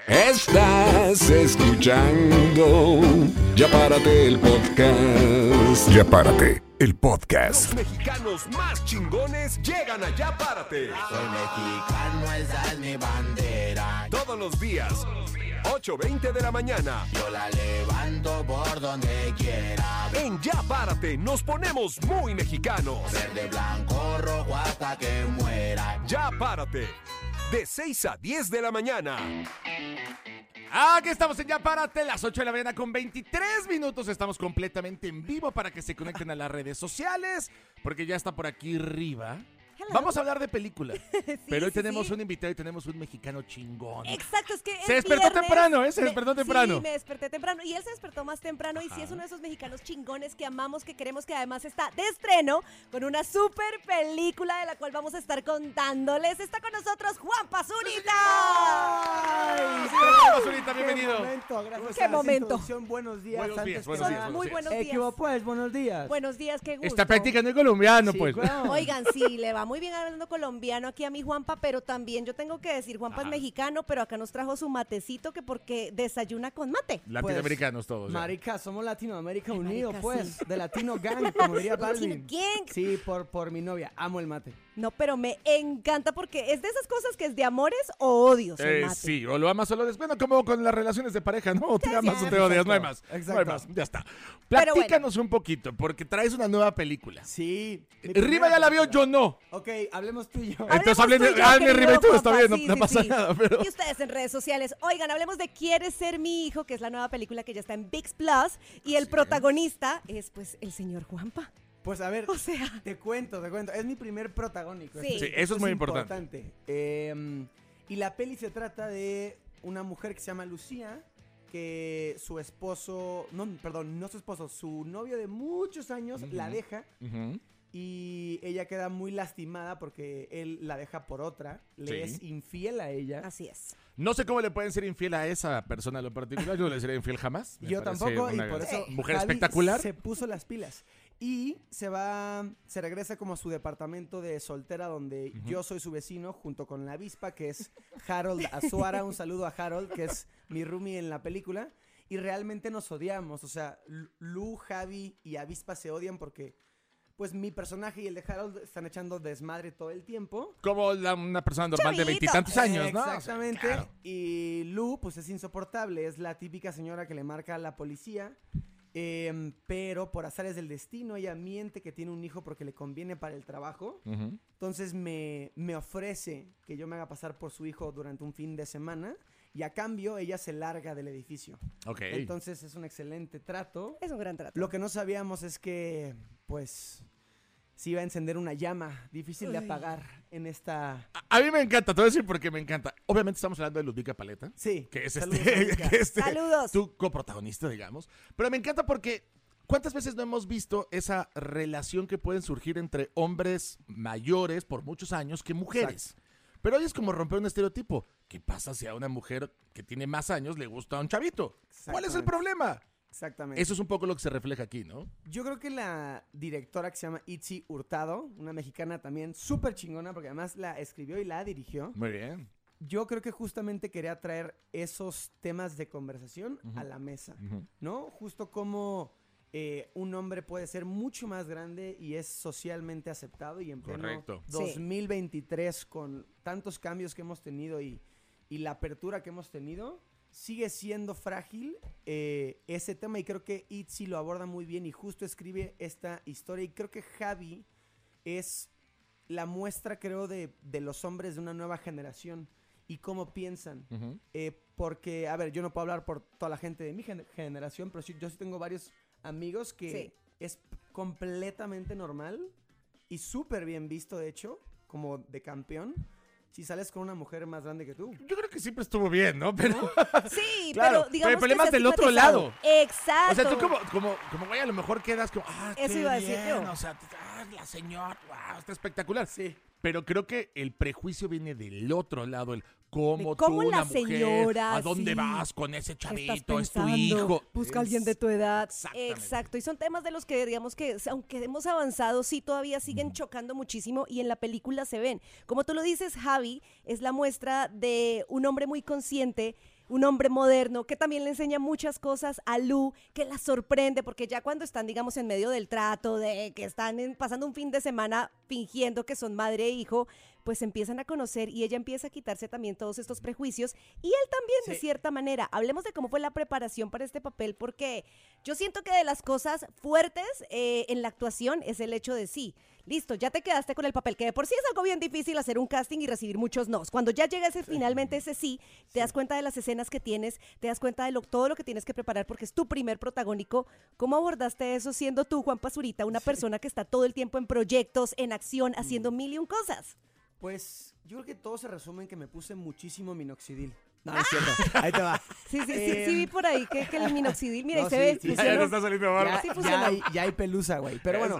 Estás escuchando Ya Párate el podcast. Ya Párate, el podcast. Los mexicanos más chingones llegan a Ya Párate. Soy mexicano, esa es mi bandera. Todos los días, 8:20 de la mañana. Yo la levanto por donde quiera. En Ya Párate nos ponemos muy mexicanos. Verde, blanco, rojo hasta que muera. Ya Párate, de 6 a 10 de la mañana. Aquí estamos en Ya Párate, las 8 de la mañana con 23 minutos. Estamos completamente en vivo para que se conecten a las redes sociales, porque ya está por aquí Riva. Hello. Vamos a hablar de película, pero hoy sí, tenemos sí. un invitado y tenemos un mexicano chingón. Exacto, es que Se es despertó viernes. temprano, ¿eh? Se despertó temprano. Sí, me desperté temprano y él se despertó más temprano y sí es uno de esos mexicanos chingones que amamos, que queremos, que además está de estreno con una super película de la cual vamos a estar contándoles. Está con nosotros Juan Pazurita. Basurita, bienvenido. Qué momento, gracias ¿Qué a la momento? introducción. Buenos días. Buenos días, antes buenos que días, nada. buenos Muy días. buenos días. Equivo, pues, buenos días. Buenos días, qué gusto. Está practicando el colombiano, Sí, pues. claro. Oigan, sí, le va muy bien hablando colombiano aquí a mi Juanpa, pero también yo tengo que decir, Juanpa es mexicano, pero acá nos trajo su matecito que porque desayuna con mate. Latinoamericanos todos. ya. Marica, somos Latinoamérica Ay, unido, marica, pues. sí. De Latino Gang, como diría Balvin. Gang. Sí, por mi novia. Amo el mate. No, pero me encanta porque es de esas cosas que es de amores o odios el mate. Sí, o lo amas o lo odias. Bueno, como con las relaciones de pareja, ¿no? O te amas o te odias, no hay más. Exacto. No hay más, ya está. Pero Platícanos un poquito, porque traes una nueva película. Sí. mi Riva primera ya la vio, película. yo no. Ok, hablemos tú y yo. Entonces Hablemos tú y yo, hazme querido Riva y tú, está Juanpa, bien, no, sí, no sí, pasa sí. nada. Pero... Y ustedes en redes sociales. Oigan, hablemos de ¿Quieres ser mi hijo?, que es la nueva película que ya está en ViX Plus. Y el protagonista es, pues, el señor Juanpa. Pues a ver, O sea, te cuento. Es mi primer protagónico. Sí. Sí, eso es muy importante. Y la peli se trata de una mujer que se llama Lucía, que su esposo, no su esposo, su novio de muchos años la deja Ujú. y ella queda muy lastimada porque él la deja por otra, le Sí. es infiel a ella. así es. No sé cómo le pueden ser infiel a esa persona en lo particular. Yo no le seré infiel jamás. Me Yo parece tampoco, y una por eso mujer Javi espectacular. se puso las pilas. Y se regresa como a su departamento de soltera donde yo soy su vecino junto con la avispa, que es Harold Azuara. Un saludo a Harold, que es mi roomie en la película. Y realmente nos odiamos, o sea, Lu, Javi y Avispa se odian porque pues mi personaje y el de Harold están echando desmadre todo el tiempo. Como una persona normal de Chavito. veintitantos años, ¿no? O sea, Exactamente. claro. Y Lu, pues es insoportable. Es la típica señora que le marca a la policía. Pero por azares del destino, ella miente que tiene un hijo porque le conviene para el trabajo. Ujú. Entonces me ofrece que yo me haga pasar por su hijo durante un fin de semana. Y a cambio, ella se larga del edificio. Ok. Entonces es un excelente trato. Es un gran trato. Lo que no sabíamos es que, pues, se iba a encender una llama difícil de Uy. apagar en esta... A mí me encanta, te voy a decir por qué me encanta. Obviamente estamos hablando de Ludwika Paleta. Sí. Que es Saludos, este, Ludwika. que este Saludos. tu coprotagonista, digamos. Pero me encanta porque ¿cuántas veces no hemos visto esa relación que pueden surgir entre hombres mayores por muchos años que mujeres? Pero hoy es como romper un estereotipo. ¿Qué pasa si a una mujer que tiene más años le gusta a un chavito? ¿Cuál es el Exactamente. problema? Exactamente. Eso es un poco lo que se refleja aquí, ¿no? Yo creo que la directora que se llama Itzi Hurtado, una mexicana también súper chingona, porque además la escribió y la dirigió. Muy bien. Yo creo que justamente quería traer esos temas de conversación a la mesa, ¿no? Justo como un hombre puede ser mucho más grande y es socialmente aceptado, y en pleno Correcto. Sí. 2023 con tantos cambios que hemos tenido y la apertura que hemos tenido, sigue siendo frágil ese tema, y creo que Itzy lo aborda muy bien y justo escribe esta historia, y creo que Javi es la muestra, creo, de los hombres de una nueva generación y cómo piensan. Ujú. Porque, a ver, yo no puedo hablar por toda la gente de mi generación, pero yo sí tengo varios amigos que Sí. es completamente normal y súper bien visto, de hecho, como de campeón, si sales con una mujer más grande que tú. Yo creo que siempre estuvo bien, ¿no? Pero... Sí, Claro, pero digamos pero el problema que es se ha del otro estigmatizado. lado. Exacto. O sea, tú como güey, a lo mejor quedas como, Eso qué iba a decir bien, yo. o sea, la señora, wow, está espectacular. Sí. Pero creo que el prejuicio viene del otro lado, el cómo De cómo tú, una la mujer, señora, ¿a dónde sí. vas con ese ¿Qué chavito? estás Es tu pensando? hijo. Busca a alguien de tu edad. Exactamente. Exacto. Y son temas de los que, digamos que, aunque hemos avanzado, sí todavía siguen chocando muchísimo y en la película se ven. Como tú lo dices, Javi es la muestra de un hombre muy consciente, un hombre moderno que también le enseña muchas cosas a Lu, que la sorprende, porque ya cuando están, digamos, en medio del trato, de que están pasando un fin de semana fingiendo que son madre e hijo, pues empiezan a conocer y ella empieza a quitarse también todos estos prejuicios y él también de cierta manera. Hablemos de cómo fue la preparación para este papel, porque yo siento que de las cosas fuertes en la actuación es el hecho de listo, ya te quedaste con el papel, que de por sí es algo bien difícil hacer un casting y recibir muchos nos. Cuando ya llega finalmente ese te das cuenta de las escenas que tienes, te das cuenta de todo lo que tienes que preparar porque es tu primer protagónico. ¿Cómo abordaste eso siendo tú, Juan Pazurita, una persona que está todo el tiempo en proyectos, en acción, haciendo mil y un cosas? Pues yo creo que todo se resume en que me puse muchísimo minoxidil. No, es cierto. Ahí te va. Sí, vi por ahí que el minoxidil, mira, no, ahí se ve. sí, Ya te está saliendo barba. Ya hay pelusa, güey. Pero bueno,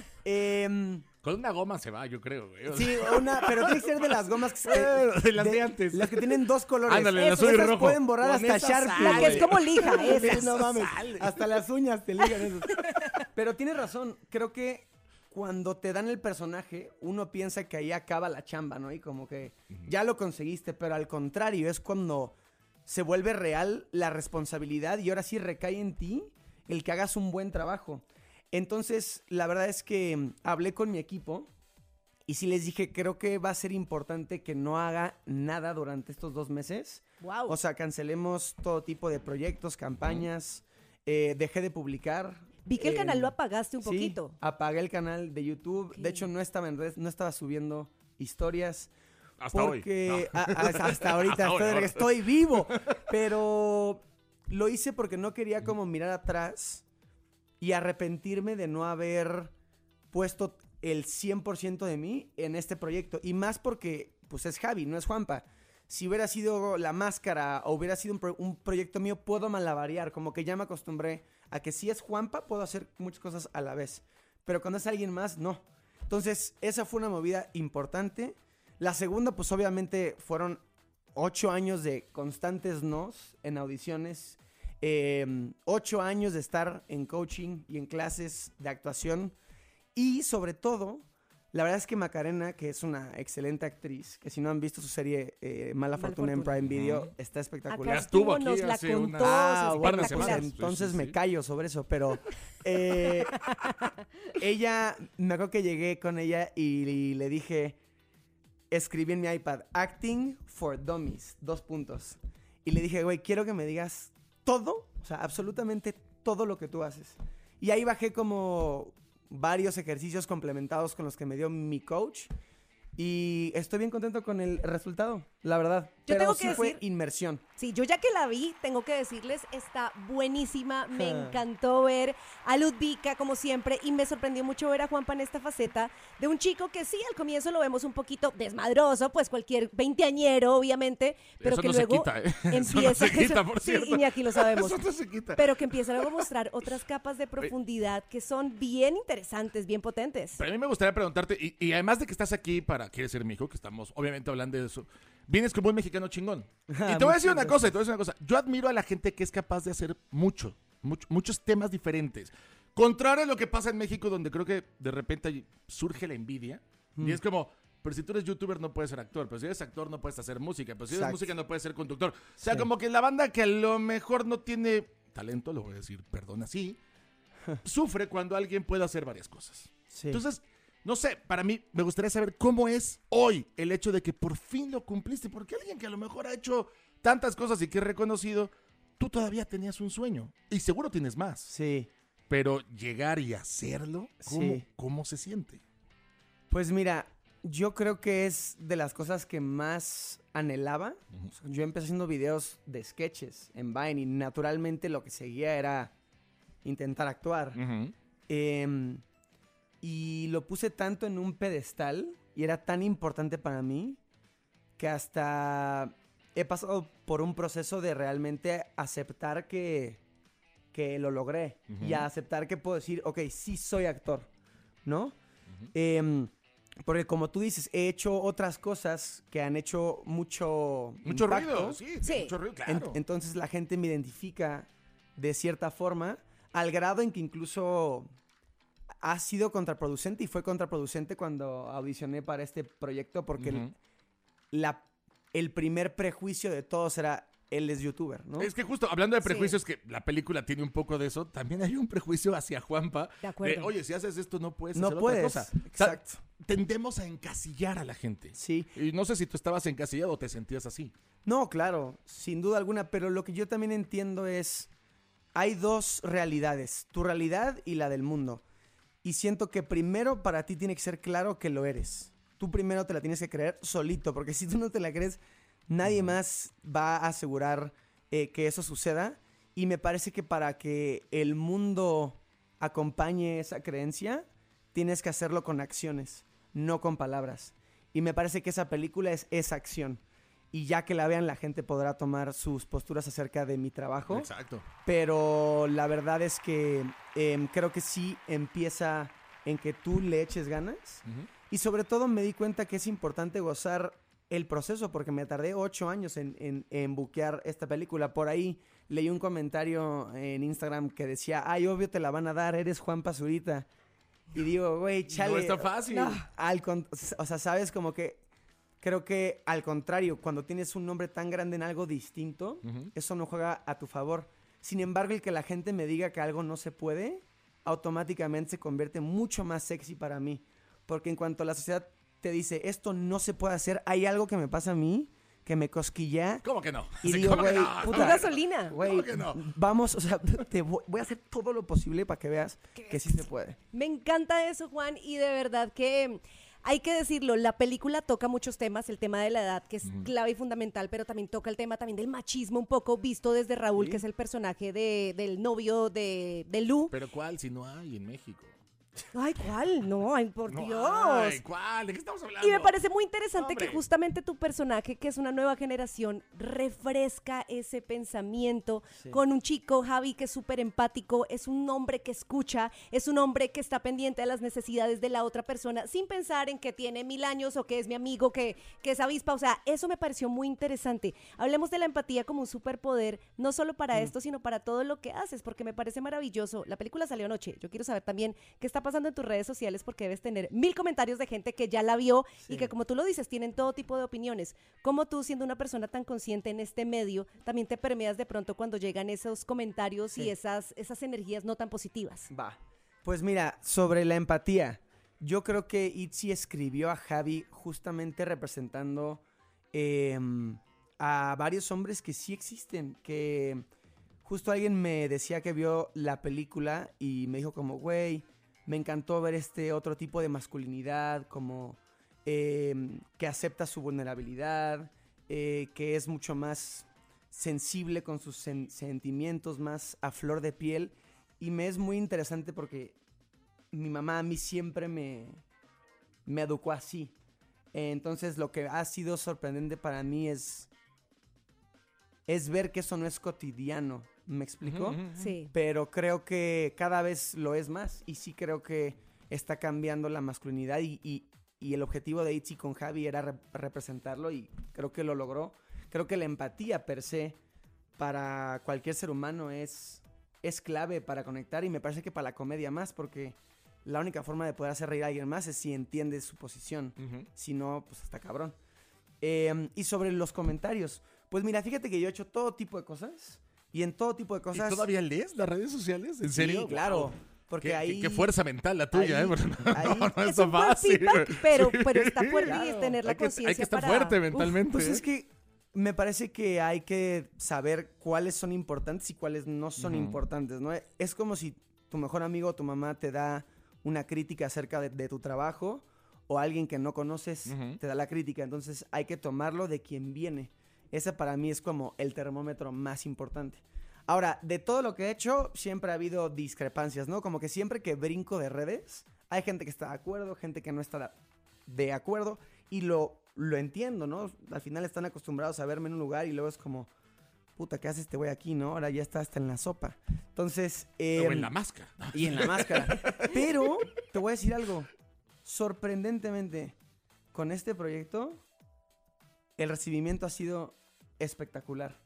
Con una goma se va, yo creo, güey. sí, pero tiene que ser de las gomas que de las de antes. Las que tienen dos colores. Ándale, el azul y Esas rojo. pueden borrar Con hasta esa Sharpie. La que es como lija, esa. No mames. Hasta las uñas te ligan eso. Pero tienes razón. Creo que cuando te dan el personaje, uno piensa que ahí acaba la chamba, ¿no? Y como que ya lo conseguiste, pero al contrario, es cuando se vuelve real la responsabilidad y ahora sí recae en ti el que hagas un buen trabajo. Entonces, la verdad es que hablé con mi equipo y sí les dije, creo que va a ser importante que no haga nada durante estos 2 meses. Wow. O sea, cancelemos todo tipo de proyectos, campañas, dejé de publicar. Vi que el canal lo apagaste un Sí, poquito. apagué el canal de YouTube. Ok. De hecho, no estaba en redes, no estaba subiendo historias. Hasta hoy. Porque hasta ahorita Ahora. estoy vivo. Pero lo hice porque no quería como mirar atrás y arrepentirme de no haber puesto el 100% de mí en este proyecto. Y más porque, pues es Javi, no es Juanpa. Si hubiera sido La Máscara o hubiera sido un proyecto mío, puedo malabarear. Como que ya me acostumbré a que si es Juanpa, puedo hacer muchas cosas a la vez. Pero cuando es alguien más, no. Entonces, esa fue una movida importante. La segunda, pues obviamente fueron 8 años de constantes nos en audiciones. 8 años de estar en coaching y en clases de actuación. Y sobre todo, la verdad es que Macarena, que es una excelente actriz, que si no han visto su serie Mala Fortuna en Prime Video, está espectacular. Acá estuvo estuvo, aquí nos la hace contó, unas es par de espectacular. semanas. Entonces Sí. me callo sobre eso, pero ella, me acuerdo que llegué con ella y le dije, escribí en mi iPad, Acting for Dummies, 2 puntos. Y le dije, güey, quiero que me digas todo, o sea, absolutamente todo lo que tú haces. Y ahí bajé como varios ejercicios complementados con los que me dio mi coach. Y estoy bien contento con el resultado, la verdad. Yo Pero tengo sí que fue decir- inmersión. Sí, yo ya que la vi, tengo que decirles, está buenísima, me encantó ver a Ludvika como siempre y me sorprendió mucho ver a Juanpa en esta faceta de un chico que sí, al comienzo lo vemos un poquito desmadroso, pues cualquier veinteañero obviamente, pero Eso que no se luego quita, ¿eh? Eso no empieza... se quita, por sí, cierto. Iñaki, lo sabemos. Eso no se quita. Pero que empieza luego a mostrar otras capas de profundidad que son bien interesantes, bien potentes. Pero a mí me gustaría preguntarte, y además de que estás aquí para Quieres ser mi hijo, que estamos obviamente hablando de eso, vienes como un mexicano chingón. Y te voy a decir una cosa, Yo admiro a la gente que es capaz de hacer muchos temas diferentes. Contrario a lo que pasa en México, donde creo que de repente surge la envidia. Y es como, pero si tú eres youtuber no puedes ser actor, pero si eres actor no puedes hacer música, pero si eres Exacto. música no puedes ser conductor. O sea, Sí. como que la banda que a lo mejor no tiene talento, lo voy a decir, perdón así, sufre cuando alguien puede hacer varias cosas. Sí. Entonces, no sé, para mí me gustaría saber cómo es hoy el hecho de que por fin lo cumpliste, porque alguien que a lo mejor ha hecho tantas cosas y que es reconocido, tú todavía tenías un sueño y seguro tienes más, Sí. pero llegar y hacerlo, Sí. ¿cómo se siente? Pues mira, yo creo que es de las cosas que más anhelaba. O sea, yo empecé haciendo videos de sketches en Vine y naturalmente lo que seguía era intentar actuar. Y lo puse tanto en un pedestal y era tan importante para mí que hasta he pasado por un proceso de realmente aceptar que lo logré y a aceptar que puedo decir, ok, sí soy actor, ¿no? Porque como tú dices, he hecho otras cosas que han hecho mucho Mucho impacto. ruido, sí, Sí. mucho ruido, claro. Entonces la gente me identifica de cierta forma, al grado en que incluso ha sido contraproducente y fue contraproducente cuando audicioné para este proyecto porque Ujú. el primer prejuicio de todos era él es youtuber, ¿no? Es que justo hablando de Sí. prejuicios, que la película tiene un poco de eso, también hay un prejuicio hacia Juanpa. De acuerdo. Oye, si haces esto no puedes No hacer puedes, otra cosa. O sea, exacto. tendemos a encasillar a la gente. Sí. Y no sé si tú estabas encasillado o te sentías así. No, claro, sin duda alguna, pero lo que yo también entiendo es, hay dos realidades, tu realidad y la del mundo. Y siento que primero para ti tiene que ser claro que lo eres. Tú primero te la tienes que creer solito, porque si tú no te la crees, nadie más va a asegurar que eso suceda. Y me parece que para que el mundo acompañe esa creencia, tienes que hacerlo con acciones, no con palabras. Y me parece que esa película es esa acción. Y ya que la vean, la gente podrá tomar sus posturas acerca de mi trabajo. Exacto. Pero la verdad es que creo que sí empieza en que tú le eches ganas. Ujú. Y sobre todo me di cuenta que es importante gozar el proceso, porque me tardé 8 años en buquear esta película. Por ahí leí un comentario en Instagram que decía, ay, obvio te la van a dar, eres Juan Pazurita. Y digo, güey, chale. No está fácil. No. O sea, sabes, como que creo que al contrario, cuando tienes un nombre tan grande en algo distinto, Ujú. eso no juega a tu favor. Sin embargo, el que la gente me diga que algo no se puede, automáticamente se convierte mucho más sexy para mí. Porque en cuanto la sociedad te dice, esto no se puede hacer, hay algo que me pasa a mí, que me cosquilla. ¿Cómo que no? Y Sí, digo, ¿cómo que güey, no? Tu puta, gasolina. güey, ¿Cómo que no? vamos, o sea, voy a hacer todo lo posible para que veas que sí se puede. Me encanta eso, Juan, y de verdad que hay que decirlo, la película toca muchos temas, el tema de la edad, que es clave y fundamental, pero también toca el tema también del machismo un poco, visto desde Raúl, Sí. que es el personaje del novio de Lu. ¿Pero cuál? Si no hay en México. Ay, ¿cuál? No, ay, por No Dios. hay. ¿Cuál? ¿De qué estamos hablando? Y me parece muy interesante Hombre. que justamente tu personaje, que es una nueva generación, refresca ese pensamiento Sí. con un chico, Javi, que es súper empático, es un hombre que escucha, es un hombre que está pendiente de las necesidades de la otra persona, sin pensar en que tiene 1000 años o que es mi amigo, que es avispa. O sea, eso me pareció muy interesante. Hablemos de la empatía como un superpoder, no solo para esto, sino para todo lo que haces, porque me parece maravilloso. La película salió anoche. Yo quiero saber también qué está pasando en tus redes sociales, porque debes tener 1000 comentarios de gente que ya la vio y que, como tú lo dices, tienen todo tipo de opiniones. Como tú, siendo una persona tan consciente en este medio, también te permeas de pronto cuando llegan esos comentarios y Sí. esas energías no tan positivas. Va. Pues mira, sobre la empatía, yo creo que Itzy escribió a Javi justamente representando a varios hombres que sí existen, que justo alguien me decía que vio la película y me dijo como, güey, me encantó ver este otro tipo de masculinidad, como que acepta su vulnerabilidad, que es mucho más sensible con sus sentimientos, más a flor de piel. Y me es muy interesante porque mi mamá a mí siempre me educó así. Entonces lo que ha sido sorprendente para mí es ver que eso no es cotidiano. ¿Me explico? Ujú, ujú. Sí. Pero creo que cada vez lo es más. Y sí creo que está cambiando la masculinidad. Y el objetivo de Itzy con Javi era representarlo. Y creo que lo logró. Creo que la empatía per se para cualquier ser humano es clave para conectar. Y me parece que para la comedia más. Porque la única forma de poder hacer reír a alguien más es si entiendes su posición. Ujú. Si no, pues está cabrón. Y sobre los comentarios. Pues mira, fíjate que yo he hecho todo tipo de cosas. Y en todo tipo de cosas... ¿Y todavía lees las redes sociales? ¿En Sí, serio? claro. Wow. Porque Qué, ahí... qué fuerza mental la tuya, ahí- ¿eh? Porque ahí- no Es está un buen fácil. feedback, pero está fuerte Claro. tener la Hay que conciencia estar para... fuerte Uf, mentalmente. Pues ¿eh? es que me parece que hay que saber cuáles son importantes y cuáles no son Ujú. importantes, ¿no? Es como si tu mejor amigo o tu mamá te da una crítica acerca de tu trabajo o alguien que no conoces Ujú. te da la crítica. Entonces hay que tomarlo de quien viene. Ese para mí es como el termómetro más importante. Ahora, de todo lo que he hecho, siempre ha habido discrepancias, ¿no? Como que siempre que brinco de redes, hay gente que está de acuerdo, gente que no está de acuerdo, y lo entiendo, ¿no? Al final están acostumbrados a verme en un lugar y luego es como, puta, ¿qué hace este güey aquí, no? Ahora ya está hasta en la sopa. Entonces... O en la máscara. Y en la máscara. Pero, te voy a decir algo. Sorprendentemente, con este proyecto, el recibimiento ha sido espectacular.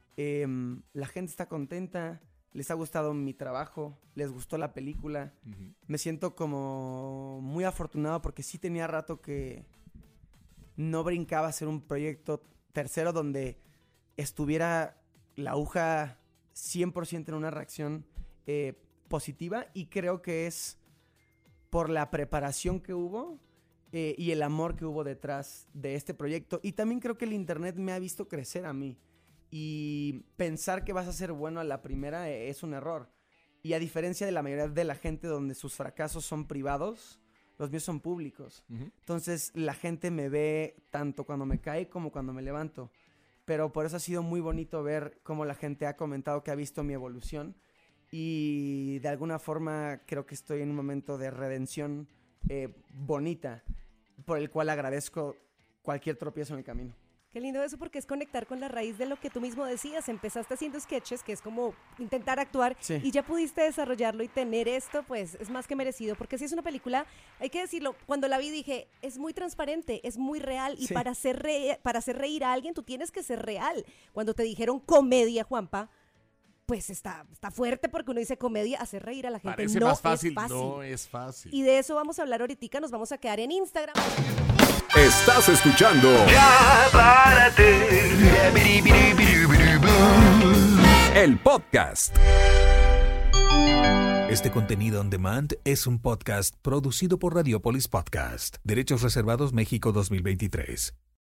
La gente está contenta, les ha gustado mi trabajo, les gustó la película. Ujú. Me siento como muy afortunado porque sí tenía rato que no brincaba a hacer un proyecto tercero donde estuviera la aguja 100% en una reacción positiva, y creo que es por la preparación que hubo y el amor que hubo detrás de este proyecto. Y también creo que el internet me ha visto crecer a mí, y pensar que vas a ser bueno a la primera es un error. Y a diferencia de la mayoría de la gente donde sus fracasos son privados, los míos son públicos. Entonces la gente me ve tanto cuando me cae como cuando me levanto. Pero por eso ha sido muy bonito ver cómo la gente ha comentado que ha visto mi evolución. Y de alguna forma creo que estoy en un momento de redención bonita, por el cual agradezco cualquier tropiezo en el camino. Qué lindo eso, porque es conectar con la raíz de lo que tú mismo decías. Empezaste haciendo sketches, que es como intentar actuar, Sí. y ya pudiste desarrollarlo y tener esto, pues es más que merecido, porque si es una película, hay que decirlo, cuando la vi dije, es muy transparente, es muy real, y Sí. para hacer reír a alguien tú tienes que ser real. Cuando te dijeron comedia, Juanpa, pues está fuerte, porque uno dice comedia, hacer reír a la gente Parece no más fácil. es fácil. No es fácil. Y de eso vamos a hablar ahorita, nos vamos a quedar en Instagram. Estás escuchando el podcast. Este contenido on demand es un podcast producido por Radiopolis Podcast. Derechos reservados México 2023.